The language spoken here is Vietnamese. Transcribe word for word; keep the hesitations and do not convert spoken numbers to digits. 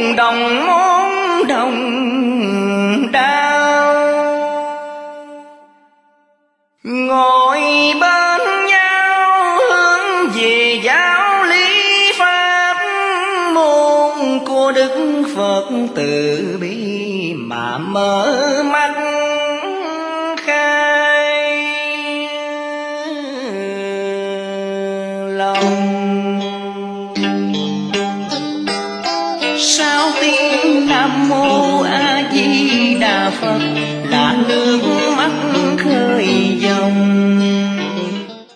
cùng đồng món đồng đau, ngồi bên nhau hướng về giáo lý pháp môn của Đức Phật từ bi mà mở mắt khai lòng. Sao tiếng Nam Mô A Di Đà Phật là nước mắt